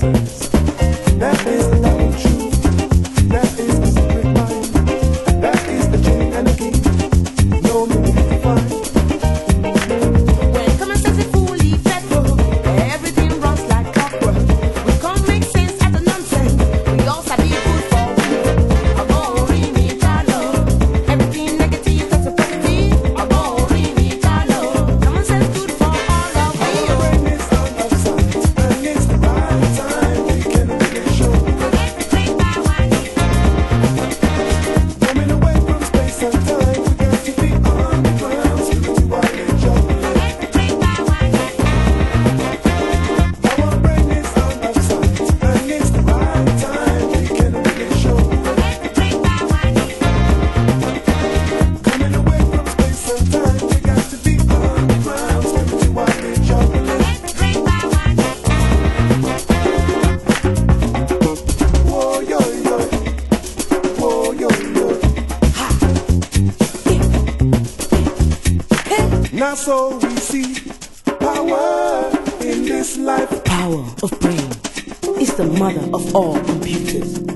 universe. That is the double truth. That is the secret mind. That is the king and the king. No limit to find. When common sense is fully fed, everything runs like clockwork. We can't make sense out of nonsense. We all sabi good for good. Abori mi jalo. Everything negative that's a positive. Abori mi jalo. Common sense good for all of we. Our brain is out of sight, and it's the right time we can really show. Coming away from space and time, we got to be on the ground, spiritual nature. Our brain is out of sight, and it's the right time we can really show. Coming away from space and time, we got to be on the ground, spiritual nature. Whoa, yo, yo. Whoa, yo, yo. Now so we see power in this life. Power of brain is the mother of all computers.